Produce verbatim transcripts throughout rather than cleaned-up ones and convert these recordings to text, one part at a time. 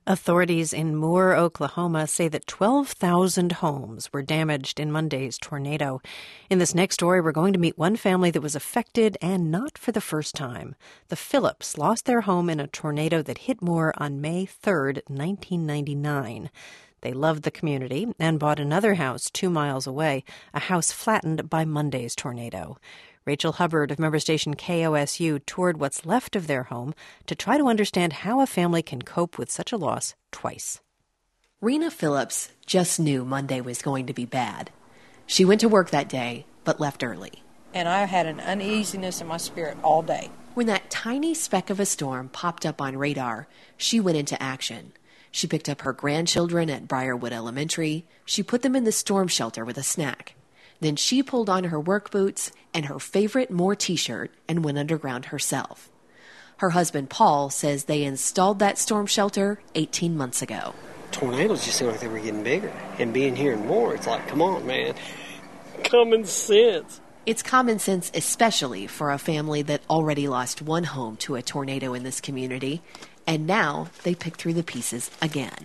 Authorities in Moore, Oklahoma say that twelve thousand homes were damaged in Monday's tornado. In this next story, we're going to meet one family that was affected, and not for the first time. The Phillips lost their home in a tornado that hit Moore on May third, nineteen ninety-nine. They loved the community and bought another house two miles away, a house flattened by Monday's tornado. Rachel Hubbard of member station K O S U toured what's left of their home to try to understand how a family can cope with such a loss twice. Rena Phillips just knew Monday was going to be bad. She went to work that day, but left early. And I had an uneasiness in my spirit all day. When that tiny speck of a storm popped up on radar, she went into action. She picked up her grandchildren at Briarwood Elementary. She put them in the storm shelter with a snack. Then she pulled on her work boots and her favorite Moore t-shirt and went underground herself. Her husband, Paul, says they installed that storm shelter eighteen months ago. Tornadoes just seemed like they were getting bigger. And being here in Moore, it's like, come on, man. Common sense. It's common sense, especially for a family that already lost one home to a tornado in this community. And now they pick through the pieces again.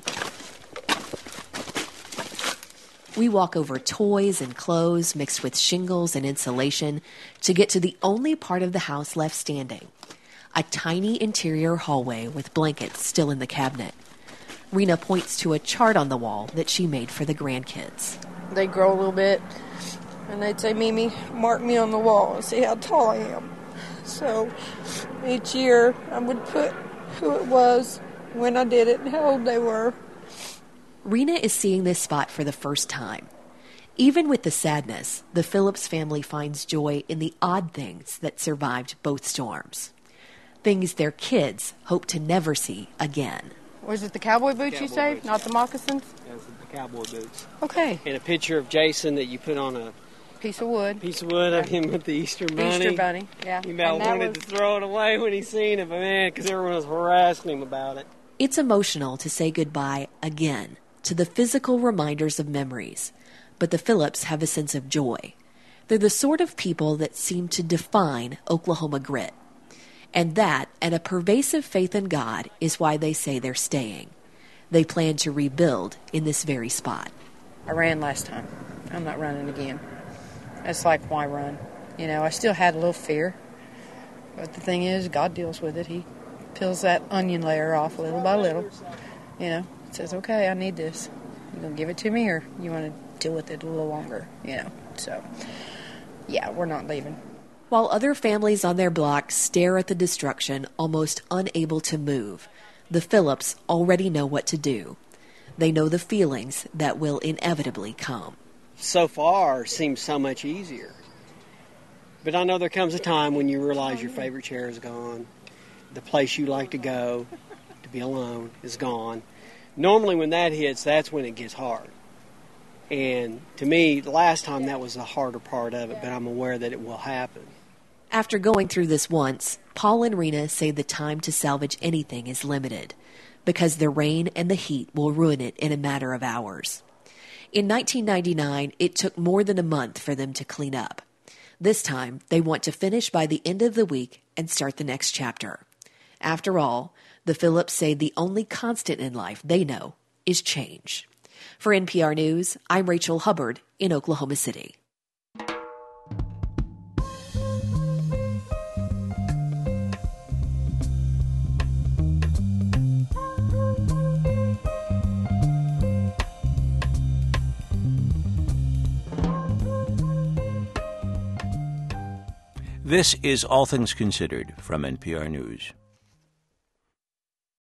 We walk over toys and clothes mixed with shingles and insulation to get to the only part of the house left standing, a tiny interior hallway with blankets still in the cabinet. Rena points to a chart on the wall that she made for the grandkids. They grow a little bit, and they'd say, Mimi, mark me on the wall and see how tall I am. So each year I would put who it was, when I did it, and how old they were. Rena is seeing this spot for the first time. Even with the sadness, the Phillips family finds joy in the odd things that survived both storms. Things their kids hope to never see again. Was it the cowboy boots Cowboy you saved, boots. not the moccasins? That's the cowboy boots. Okay. And a picture of Jason that you put on a Piece of wood. piece of wood of him with the Easter bunny. Easter bunny, yeah. He about And that wanted was- to throw it away when he seen it, but man, because everyone was harassing him about it. It's emotional to say goodbye again to the physical reminders of memories, but the Phillips have a sense of joy. They're the sort of people that seem to define Oklahoma grit. And that, and a pervasive faith in God, is why they say they're staying. They plan to rebuild in this very spot. I ran last time. I'm not running again. It's like, why run? You know, I still had a little fear. But the thing is, God deals with it. He peels that onion layer off little by little. You know, says, okay, I need this. You gonna give it to me, or you want to deal with it a little longer? You know, so, yeah, we're not leaving. While other families on their block stare at the destruction, almost unable to move, the Phillips already know what to do. They know the feelings that will inevitably come. So far, seems so much easier. But I know there comes a time when you realize your favorite chair is gone. The place you like to go to be alone is gone. Normally when that hits, that's when it gets hard. And to me, the last time that was the harder part of it, but I'm aware that it will happen. After going through this once, Paul and Rena say the time to salvage anything is limited because the rain and the heat will ruin it in a matter of hours. In nineteen ninety-nine, it took more than a month for them to clean up. This time, they want to finish by the end of the week and start the next chapter. After all, the Phillips say the only constant in life they know is change. For N P R News, I'm Rachel Hubbard in Oklahoma City. This is All Things Considered from N P R News.